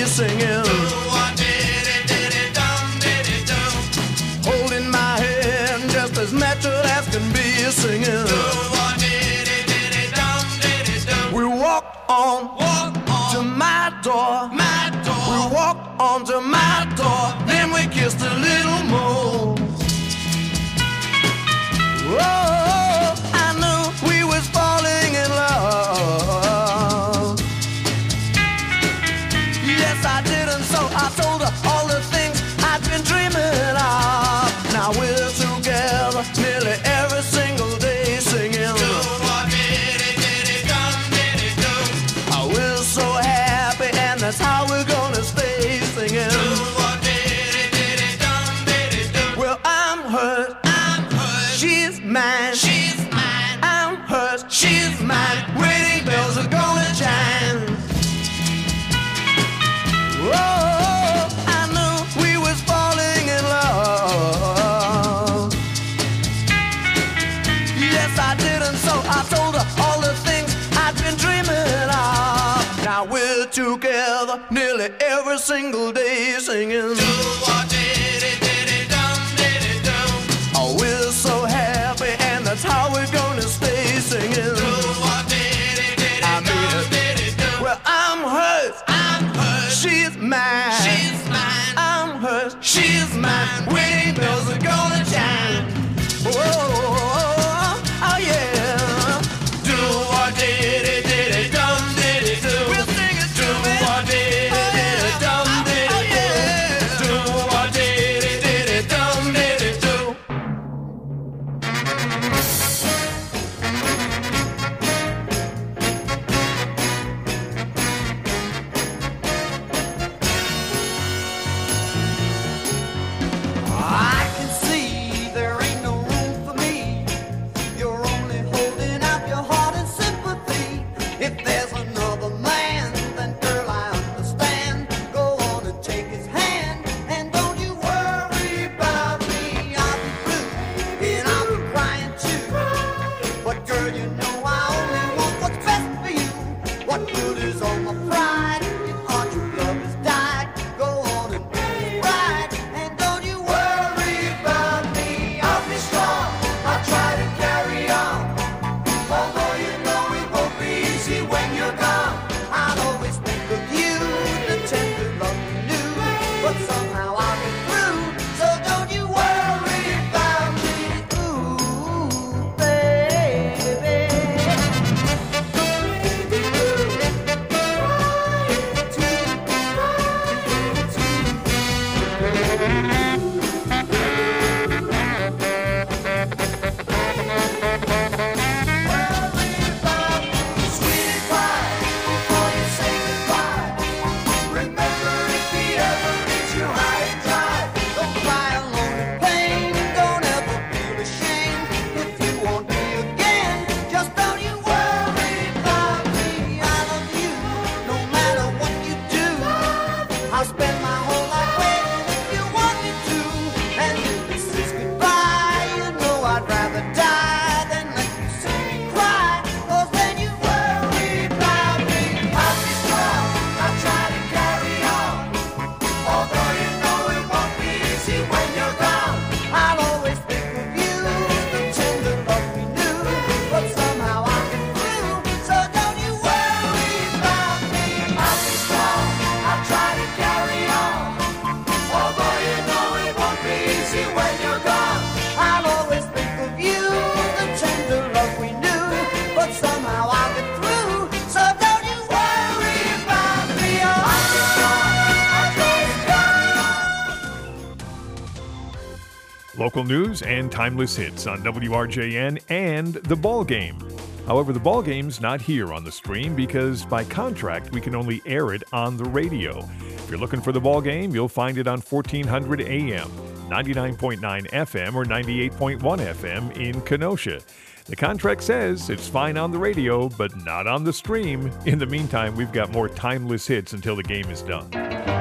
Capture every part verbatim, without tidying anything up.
singing. Holding my hand just as natural as can be singing. We walk on, walk on to my door, my door. We walk on to my door, then we kissed a little more. Oh, I knew we was falling in love. Yes, I did, and so I told her all the things I'd been dreaming of. Now we're together nearly every single day singing. Oh, we're so happy, and that's how we're gonna stay singing. Well, I'm hers, I'm hers. She's mine, she's mine. I'm hers, she's mine. Wedding bells are gonna chime. Oh, I knew we was falling in love. Yes, I did, and so I told her all the things I'd been dreaming of. Now we're together nearly every single day singing. Oh, we're so happy, and that's how we're gonna stay singing. I mean it. Well, I'm hers, I'm hers. She's mine, she's mine. I'm hers, she's mine. Wedding bells are gonna chime. Oh, oh yeah. Do what did it, did it, dum did it do. We'll sing it do what did it, did it, dum did it do. Do what did it, did it, dum did it do. I can see there ain't no room for me. You're only holding out your heart in sympathy. If there's another man, then girl, I understand. Go on and take his hand, and don't you worry about me. I'll be blue, and I'll be crying too. But girl, you know I only want what's best for you. What good is all my pride if our true love has died? Go on and be right, and don't you worry about me. I'll be strong, I'll try to carry on. Although you know it won't be easy when you're gone. I'll always think of you, the tender love we knew. But somehow I'll get through, so don't you worry about me. Ooh, baby. Sweetie pie, before you say goodbye, remember if he ever leaves you high and dry. Don't cry alone in pain, don't ever feel ashamed. If you want me again, just don't you worry about me. I love you, no matter what you do. I'll spend my whole life waiting if you want me to. And if this is goodbye, you know I'd rather die than let you see me cry. 'Cause then you worry about me. I'll be strong, I'll try to carry on. Although you know it won't be easy when you're gone. I'll always think of you, the tender love we knew. But somehow I'll get through, so don't you worry about me. I'll be strong, I'll try to carry on. Although you know it won't be easy when you're gone. I'll always think of you, the tender love we knew. But somehow I'll get through, so don't you worry about me. I'll be strong, I'll try to carry on. Local news and timeless hits on W R J N and The Ball Game. However, The Ball Game's not here on the stream because by contract we can only air it on the radio. If you're looking for The Ball Game, you'll find it on fourteen hundred A M, ninety-nine point nine F M, or ninety-eight point one F M in Kenosha. The contract says it's fine on the radio, but not on the stream. In the meantime, we've got more timeless hits until the game is done.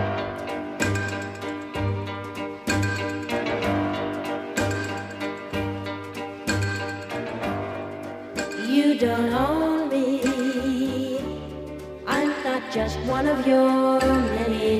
You don't own me. I'm not just one of your many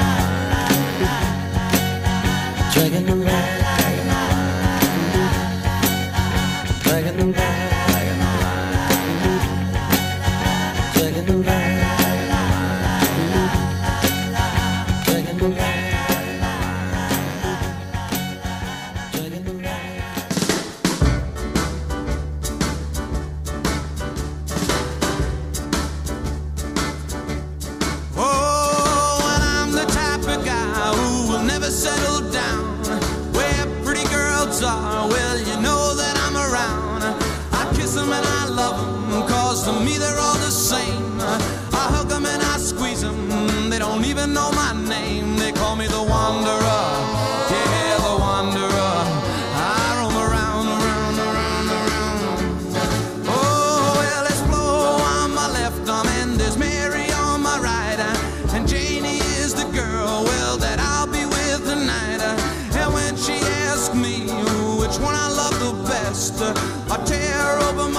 Dragging the line, dragging the line, dragging the line, dragging the line, dragging the line. Oh, and I'm the type of guy who will never settle down.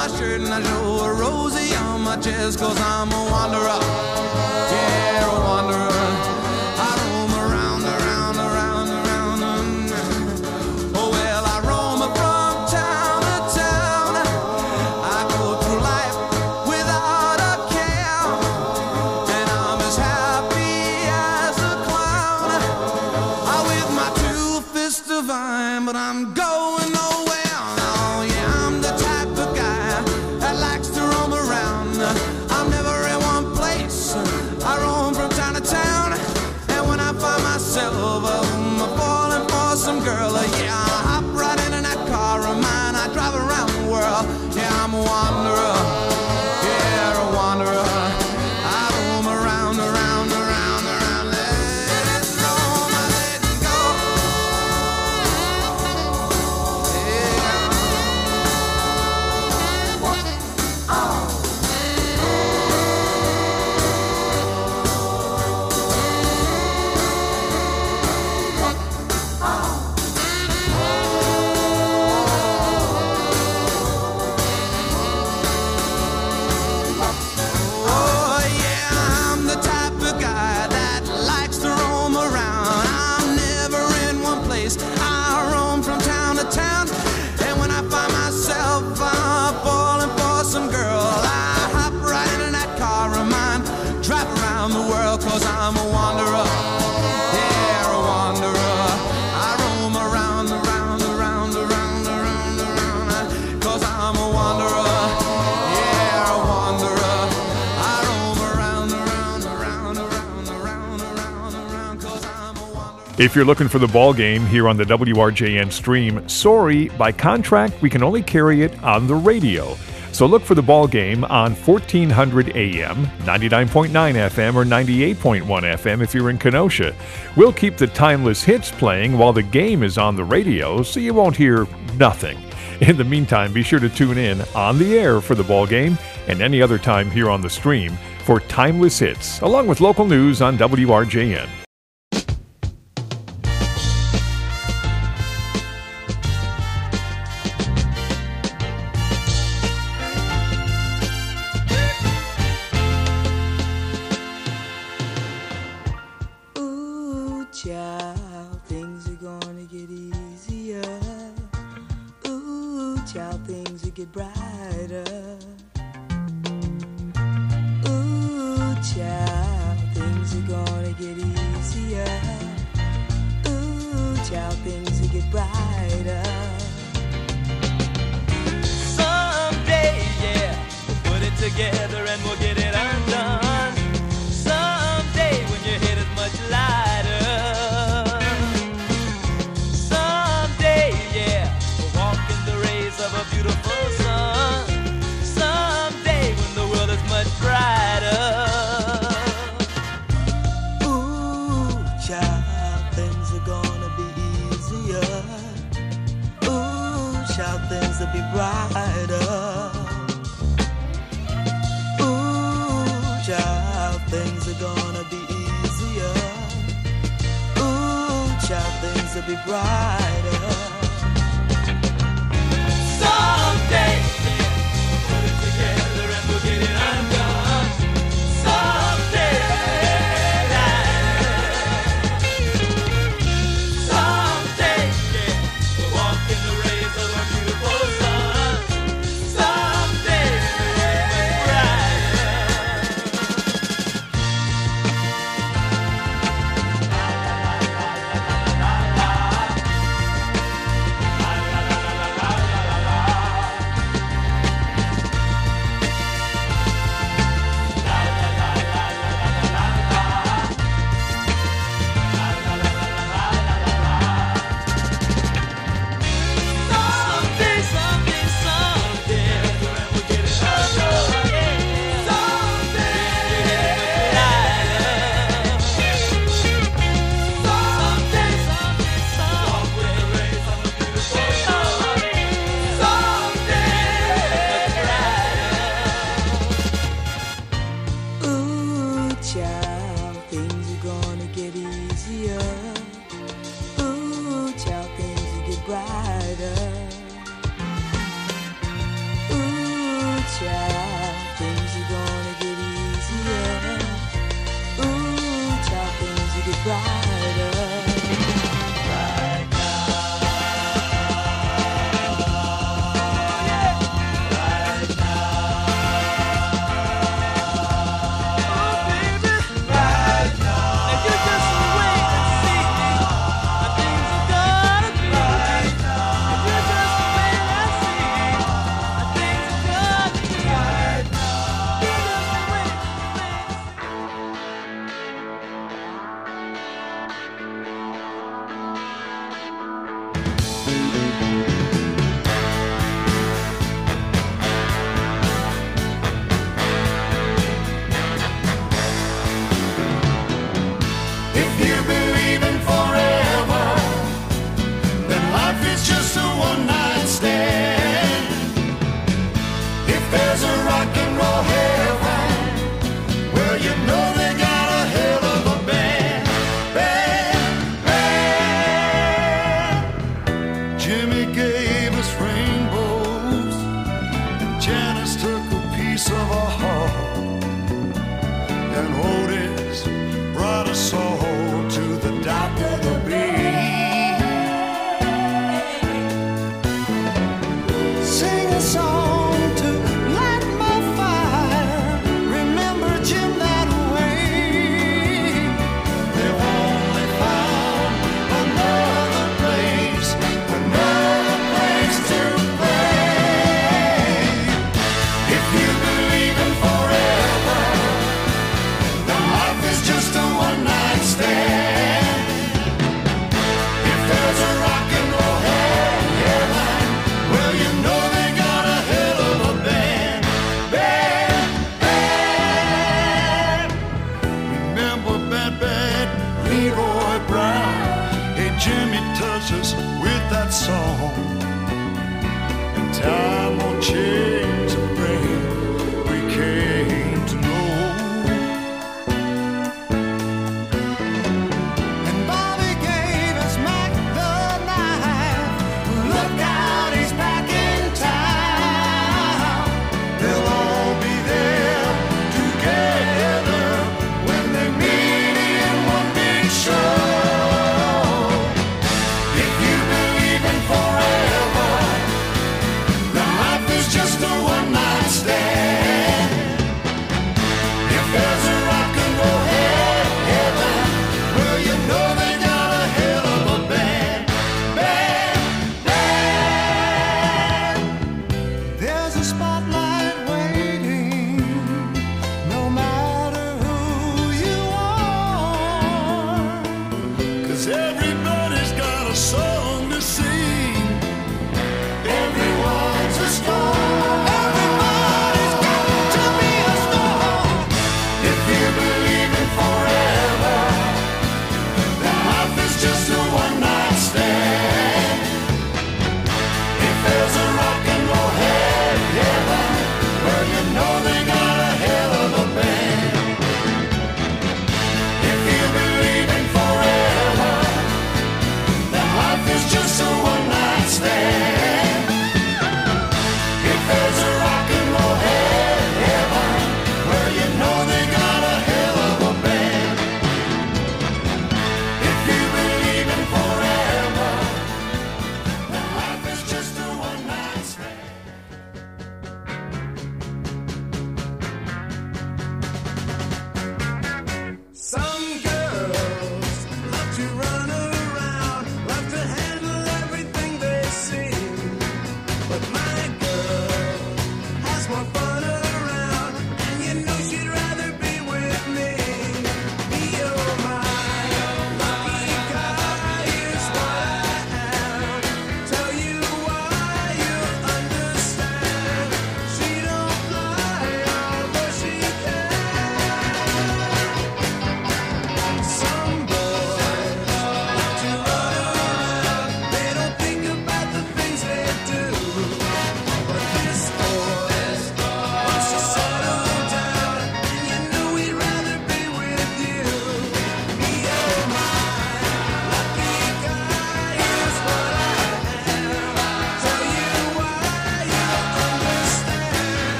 my shirt and I show a rosy on my chest, cause I'm a wanderer. Yeah, a wanderer. I roam around, around, around, around. Oh, well, I roam from town to town. I go through life without a care, and I'm as happy as a clown. I with my two fists divine, but I'm going nowhere. Oh, yeah, I'm the type of guy that likes to roam around. I'm never in one place. I roam from town to town, and when I find myself um, falling for some girl, uh, yeah, I hop right into that car of mine. I drive around the world. Yeah, I'm a wanderer. Yeah, a wanderer. I roam around, around, around, around. Let it roam, I let it go. Oh, yeah, I'm the type of guy that likes to roam around. I'm never in one place. I roam from town to town, and when I find myself uh, falling for some girl, I hop right into that car of mine, drive around the world, cause I'm a wanderer. Yeah, a wanderer. I roam around, around, around, around, around, around, cause I'm a wanderer. Yeah, a wanderer. I roam around, around, around, around, around, around, around, cause I'm a wanderer. If you're looking for the ball game here on the W R J N stream, sorry, by contract, we can only carry it on the radio. So look for the ball game on fourteen hundred A M, ninety-nine point nine F M, or ninety-eight point one F M if you're in Kenosha. We'll keep the timeless hits playing while the game is on the radio, so you won't hear nothing. In the meantime, be sure to tune in on the air for the ball game and any other time here on the stream for timeless hits, along with local news on W R J N. Ooh, child, things are gonna get easier. Ooh, child, things will get brighter. Ooh, child, things are gonna get easier. Ooh, child, things will get brighter. Someday, yeah, we'll put it together and we'll get it undone. Someday when your head is much lighter. Someday, yeah, we'll walk in the rays of a beautiful sun. Someday when the world is much brighter. Ooh, child, things are gonna be easier. Ooh, child, things will be brighter. Ooh, child, things are gonna be easier. Ooh, child, things will be brighter. Someday, yeah, we'll put it together and we'll get it undone. Someday, someday, yeah, we'll walk in the rays of a beautiful sun. Someday, much brighter. us with that song. And time will change the brain we came to know. And Bobby gave us Mac the knife. Look out, he's back in town. They'll all be there together when they meet in one big show. If you believe in forever, then life is just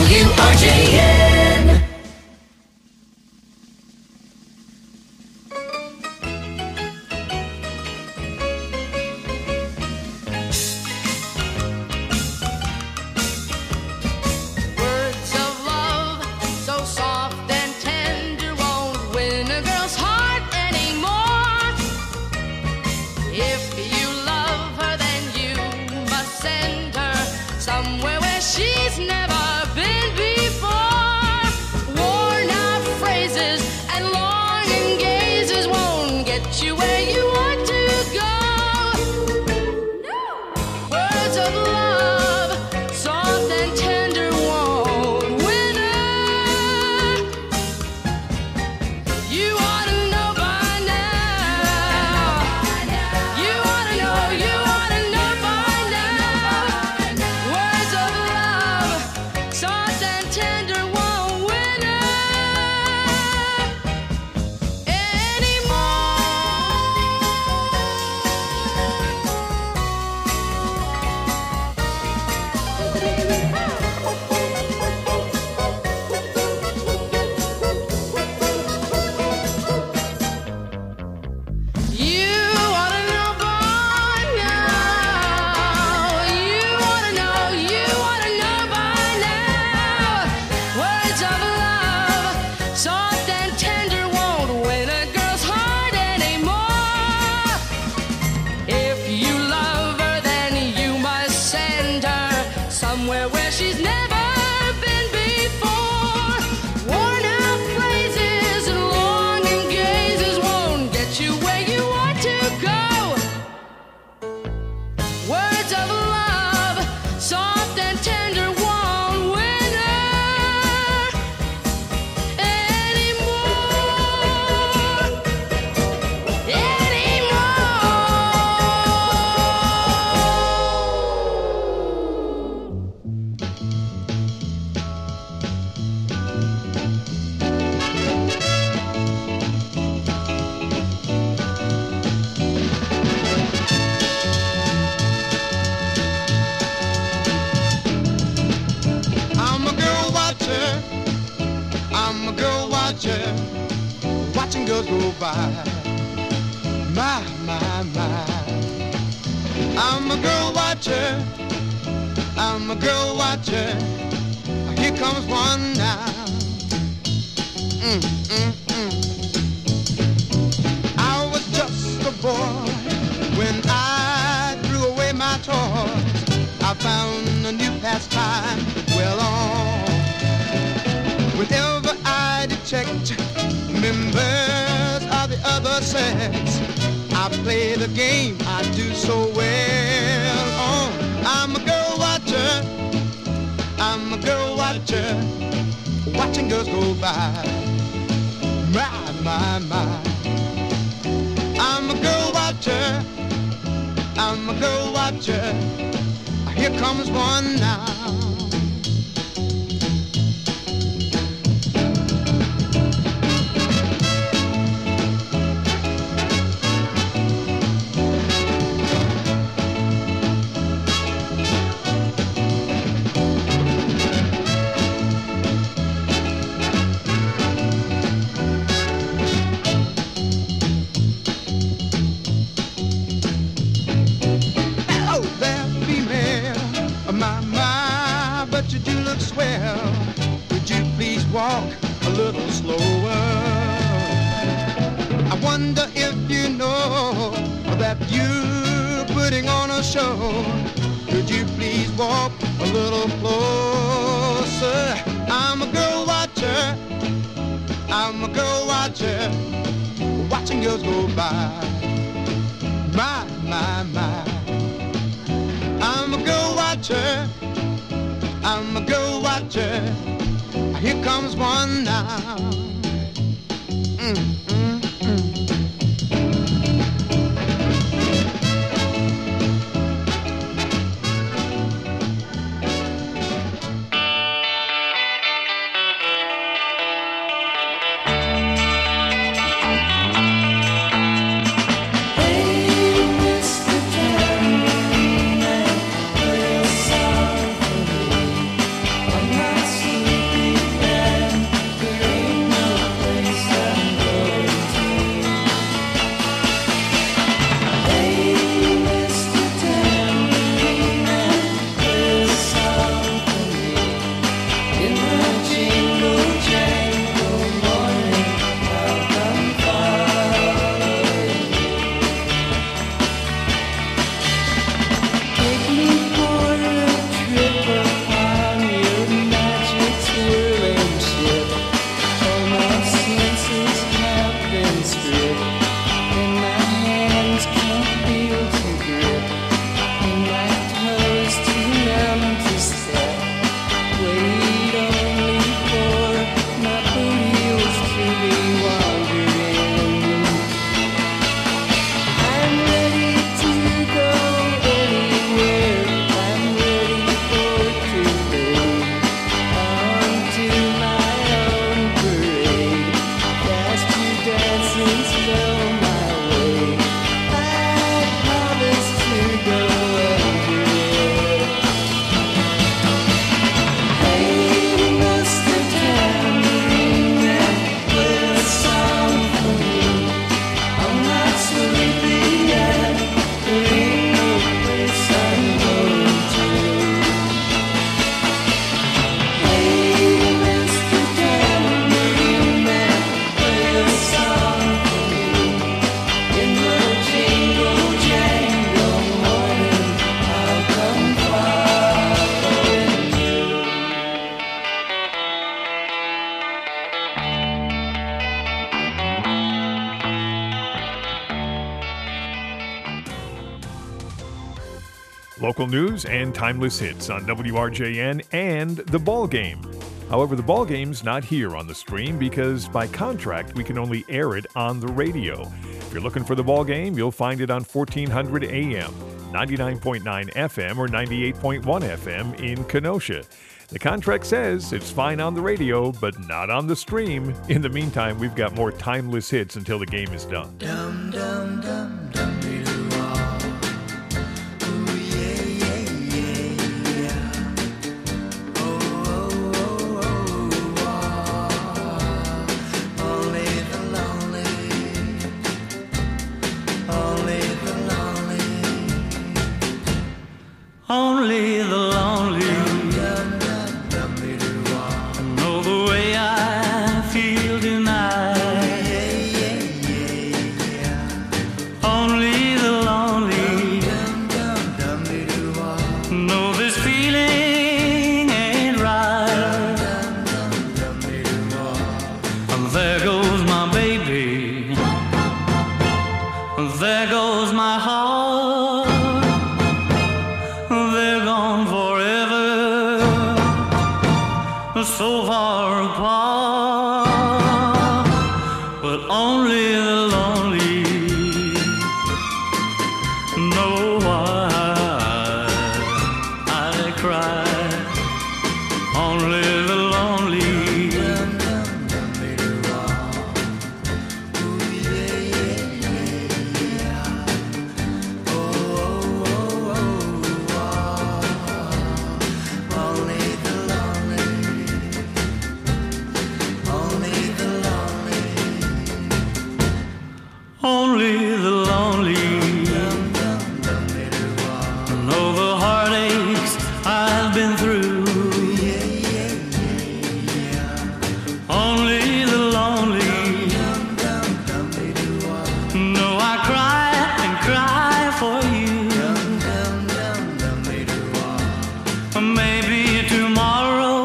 W R J N. Words of love, so soft and tender, won't win a girl's heart anymore. If you love her, then you must send her somewhere where she's never been before. Worn out phrases and longing gazes won't get you where you want to go. Words of love, soft and tender, won't win her. You ought to know by now. You ought to know, you ought to know by now. Words of love, soft and tender, won't win her anymore. You ought to know by now. You ought to know, you ought to know by now. Words of love, soft and tender, won't win a girl's heart anymore. If you love her, then you must send her somewhere where she's never been before. Worn out phrases and longing gazes won't get you where you want to go. Words of love, soft and tender, won't win her anymore. Anymore. I'm a girl watcher. I'm a girl watcher. Watching girls go by. My, my, my. I'm a girl watcher. I'm a girl watcher. Here comes one now. Mm, mm, mm. I was just a boy when I threw away my toys. I found a new pastime well on. Whenever I detect members of the other sex, I play the game I do so well on. I'm a girl watcher. I'm a girl watcher. Watching girls go by. My, my, my. I'm a girl watcher. I'm a girl watcher. Here comes one now. Hello there, female. My, my, but you do look swell. Would you please walk a little slower? I wonder if you know that you're putting on a show. Could you please walk a little closer? I'm a girl watcher. I'm a girl watcher. Watching girls go by. My, my, my. I'm a girl watcher. I'm a girl watcher. Here comes one now. Mm, mm, mm. Hey, Mister Cadillac, play a song for me. I'm not so Local news and timeless hits on W R J N and The Ball Game. However, The Ball Game's not here on the stream because by contract we can only air it on the radio. If you're looking for The Ball Game, you'll find it on fourteen hundred A M, ninety-nine point nine F M, or ninety-eight point one F M in Kenosha. The contract says it's fine on the radio, but not on the stream. In the meantime, we've got more timeless hits until the game is done. Dum dum dum dum dee doo wah. Ooh yeah yeah yeah yeah. Oh oh oh oh wah. Only the lonely, only the lonely, Only the lonely dum dum dum dee doo wah. know the way I feel tonight. Yeah yeah yeah yeah. Only the lonely Dum dum dum dee doo wah. know this feeling ain't right. And there goes my baby. There goes my heart. They're gone forever, so far apart. But only the lonely know why I cry. Only the lonely Only the lonely, only the lonely, Only the lonely know the heartaches I've been through. Only the lonely know I cry and cry for you. Maybe tomorrow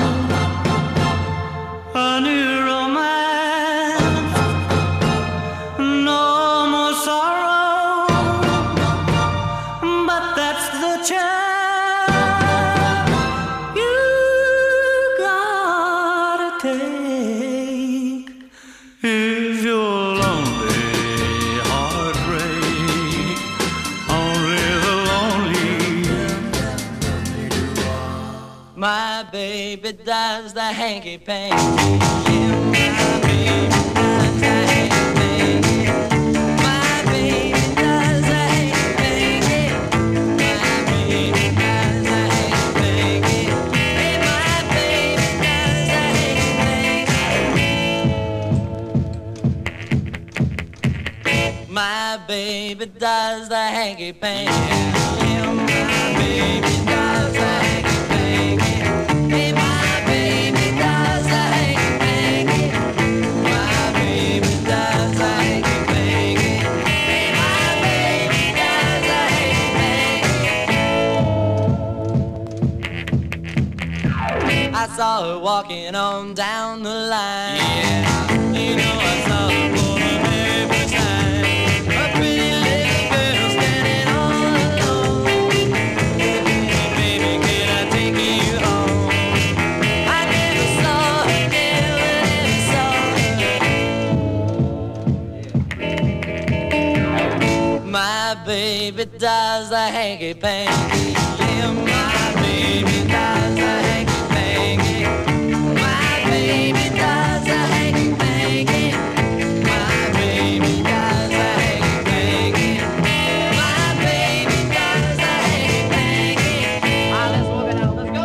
a new romance, no more sorrow, but that's the chance you gotta take if you're lonely, heartbreak. Only the lonely. My baby does the hanky panky. Yeah, my baby does the hanky panky. My baby does the hanky panky. My baby does the hanky panky. Hey, my baby does the hanky panky. My baby does the hanky panky. Yeah, my baby does the hanky panky. Hey, my baby does the hanky panky. My baby does the hanky panky. Hey, my baby does the hanky panky. I saw her walking on down the line. Yeah, you know I saw her for the very first time. A pretty little girl standing all alone. Hey, baby, can I take you home? I never saw her, never, never saw her. My baby does the hanky panky. Yeah, my baby does the hanky panky. My baby does the hanky panky. My baby does the hanky panky. My baby does the hanky panky. Ah, let's walk it out. Let's go.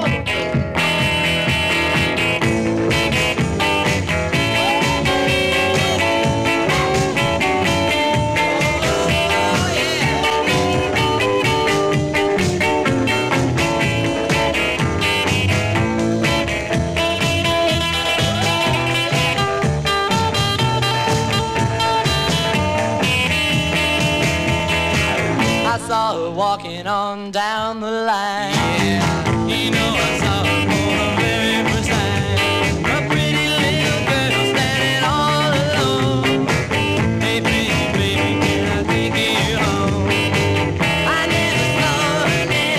I saw her walking on down the line. Yeah, you know I saw her for the very first time. A pretty little girl standing all alone. Hey, pretty baby, can I take you home? I never saw her, never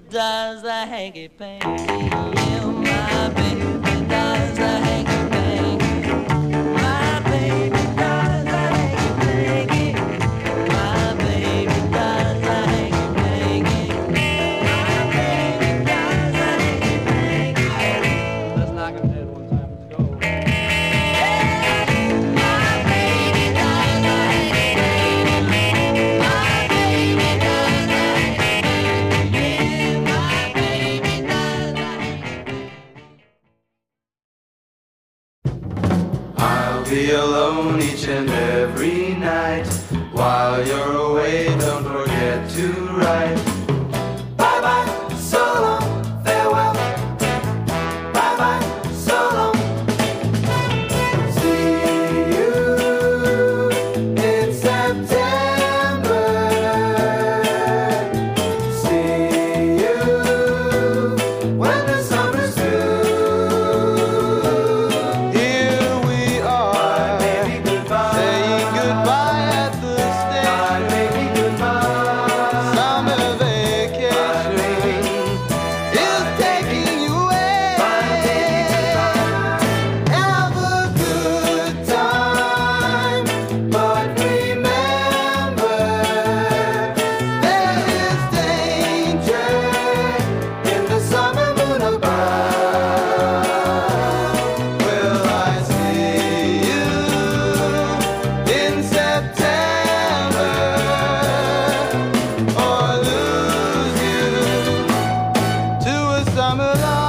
does the hanky panky. Yeah, my baby does the hanky panky. My baby does the hanky panky. My baby does the hanky panky. My baby does the hanky panky. Let's knock him dead one time. Let's go. My baby does the hanky panky. My baby does the hanky panky. Yeah, my baby does the hanky panky. I'll be alone each and every night. While you're away, don't forget to write. Bye bye, so long, farewell. Bye bye, so long. See you in September. See you when the summer's through. Here we are, saying goodbye at the station. Summer vacation is taking you away. Have a good time, but remember there is danger in the summer moon above. Will I see you in September or lose you to a summer love?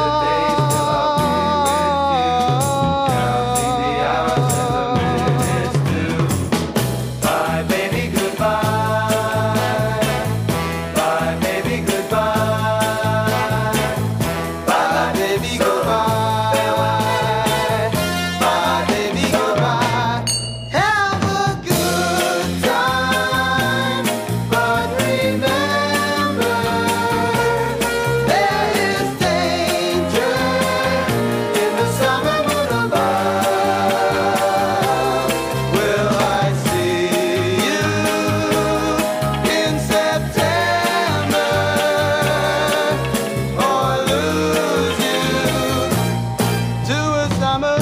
Bye, baby, goodbye. Bye, baby, goodbye. Bye, baby, goodbye. Bye, baby, goodbye. Have a good time, but remember there is danger in the summer moon above. Will I see you in September or lose you to a summer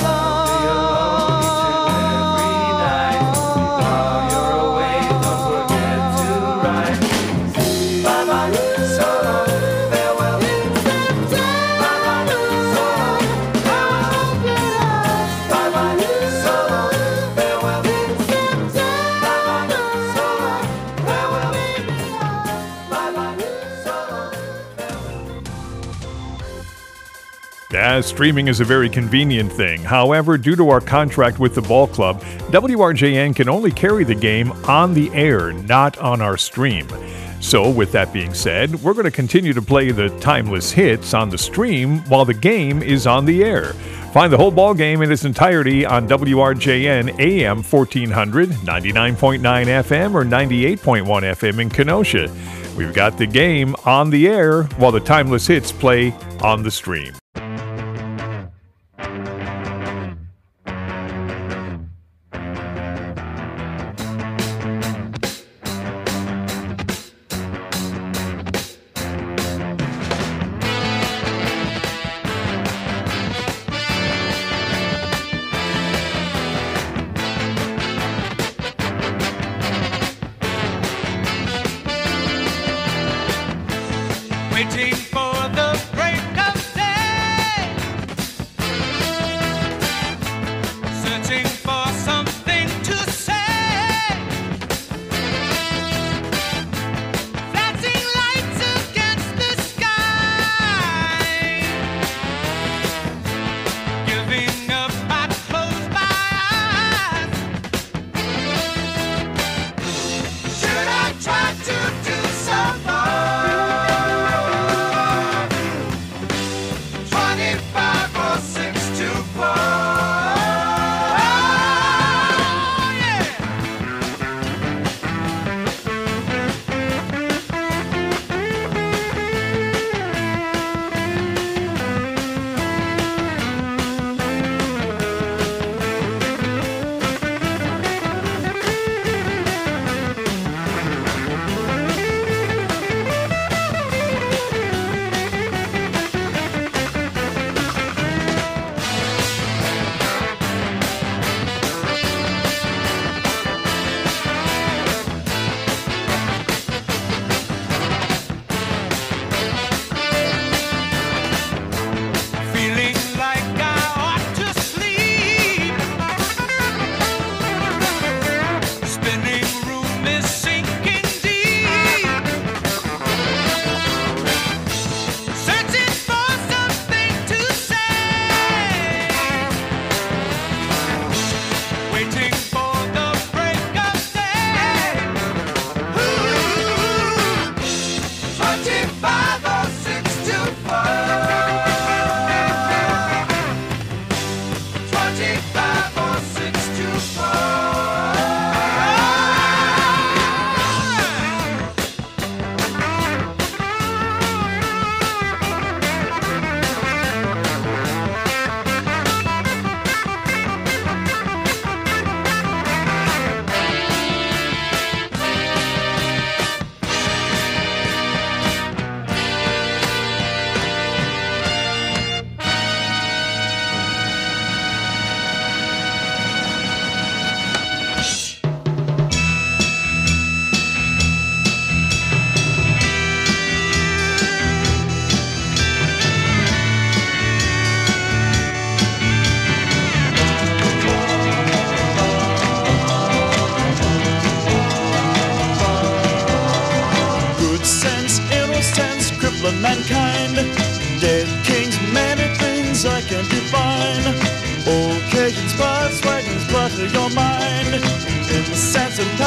Yeah, streaming is a very convenient thing. However, due to our contract with the ball club, W R J N can only carry the game on the air, not on our stream. So, with that being said, we're going to continue to play the timeless hits on the stream while the game is on the air. Find the whole ball game in its entirety on W R J N A M fourteen hundred, ninety-nine point nine F M, or ninety-eight point one F M in Kenosha. We've got the game on the air while the timeless hits play on the stream. Waiting for the break of day, searching for something to say, flashing lights against the sky, giving up, I close my eyes. Should I try to do some more?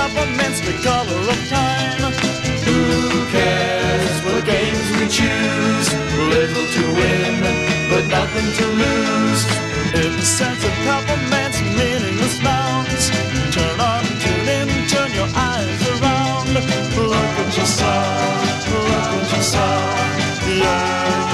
peppermints, the color of time. Who cares what games we choose? Little to win, but nothing to lose. Incense and peppermints, meaningless nouns. Turn on, tune in, turn your eyes around. Look what you saw, look what you saw. Yeah,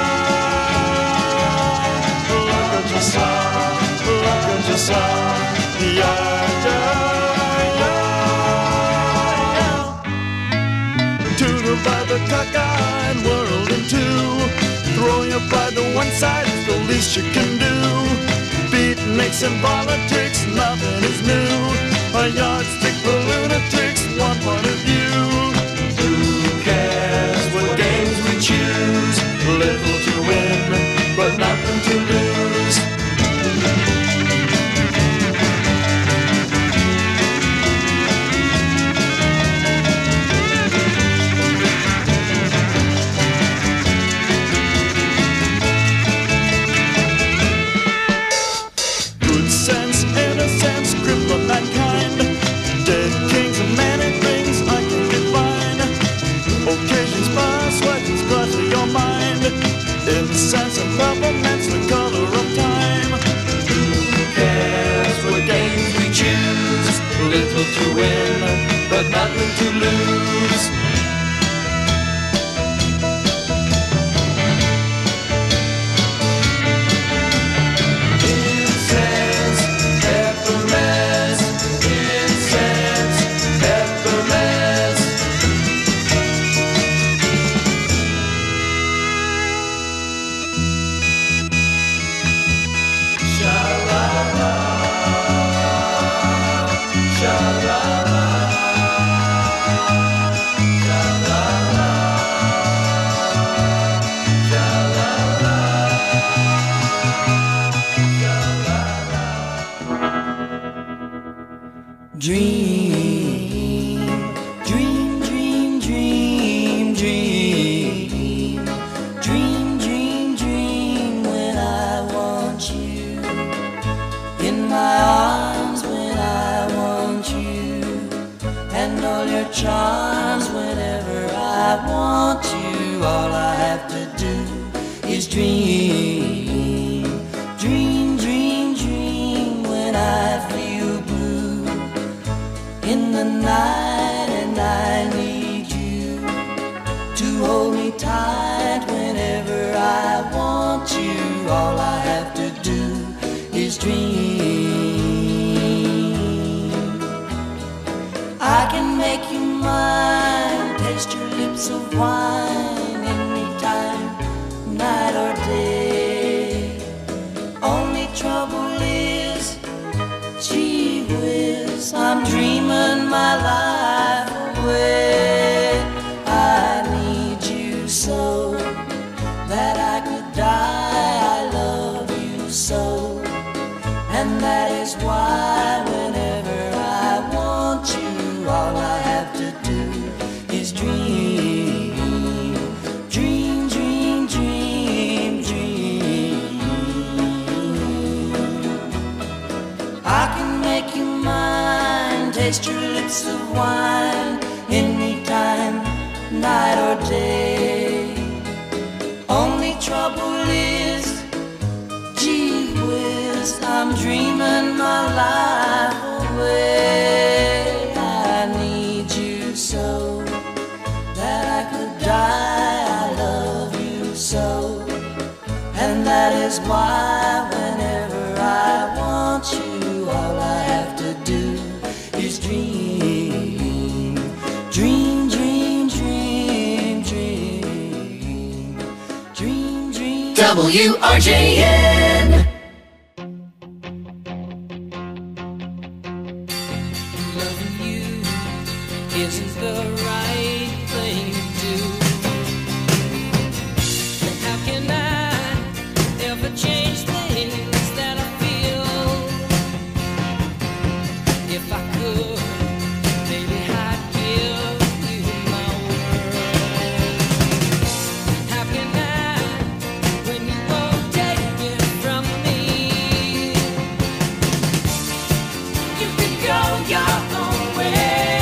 yeah. Look what you saw, look what you saw. Yeah, yeah, yeah. Tutor by the cockeyed world in two. Throw your pride to one side, it's the least you can do. Beatniks and politics, nothing is new. A yardstick for lunatics, one point of view. Who cares what games we choose? Little to win, but nothing to lose. Good sense, innocence, cripple mankind. Dead kings and many things I can define. Occasions by sweatings, blood to your mind. Incense and peppermints, the color of time. Who cares what games we choose? Little to win, but nothing to lose. Incense, peppermints, incense, peppermints. Sha-la-la, sha-la-la, sha-la-la, Dream, dream, dream, dream, dream, dream, dream, dream when I want you in my arms when I want you, and all your charms whenever I want you. All I have to do is dream, dream, dream, dream when I feel blue in the night, and I need you to hold me tight whenever I want you. All I have to do is dream. I can make you mine, taste your lips of wine anytime, night or day. Only trouble is, gee whiz, I'm dreaming my life away. I need you so that I could die. I love you so, and that is why whenever I want you, all I have to do is dream, dream, dream, dream, dream. I can make you mine, taste your lips of wine anytime, night or day. Only trouble is, gee whiz, I'm dreaming my life away. I need you so that I could die. I love you so, and that is why whenever I want you, all I have to do is dream, dream, dream, dream, dream, dream, dream. W R J N. Loving you isn't the right thing to do. How can I ever change things that I feel? If I could, maybe I'd give you my word. How can I, when you won't take it from me? You can go your own way.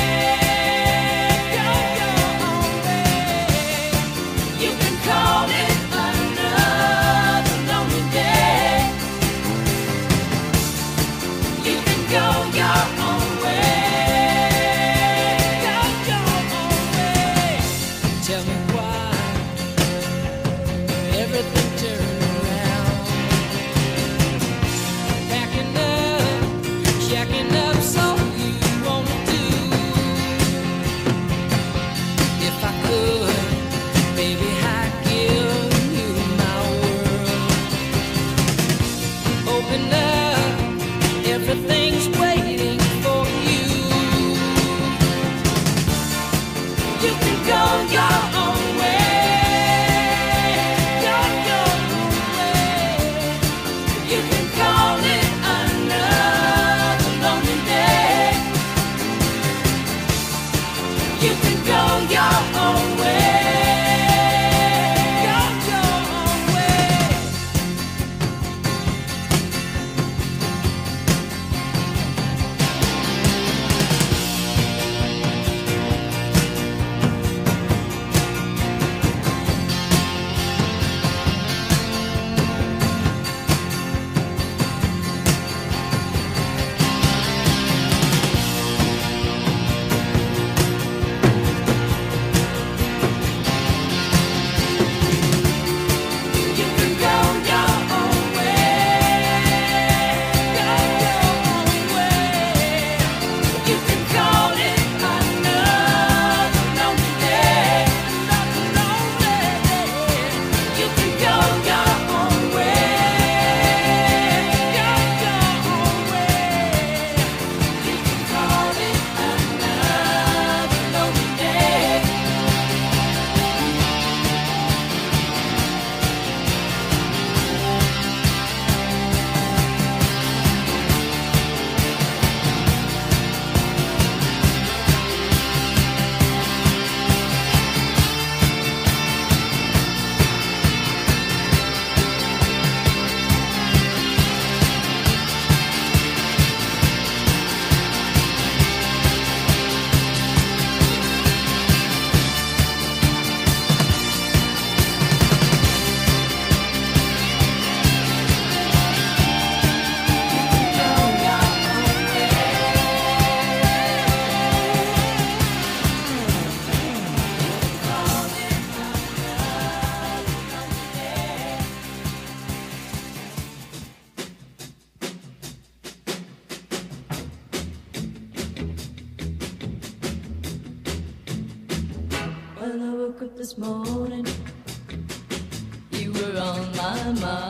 up this morning, you were on my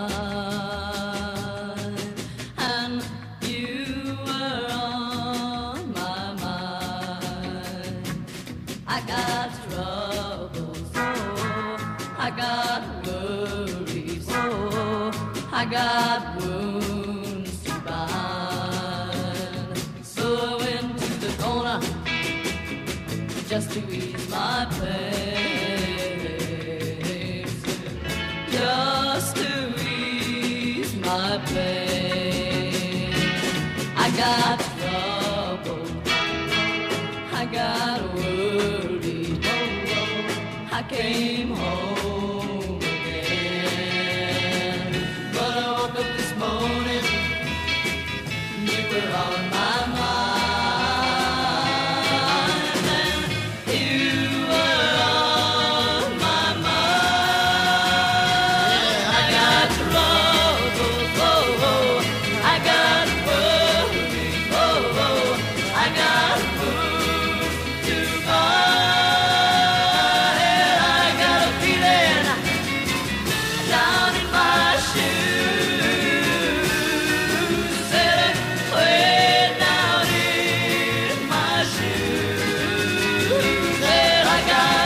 mind, and you were on my mind. I got troubles, oh, I got worries, oh, I got wounds to bind. So I went to the corner just to ease my pain, just to ease my pain. I got trouble, I got worried, oh, oh, I came home again. But I woke up this morning, you were on my mind. I got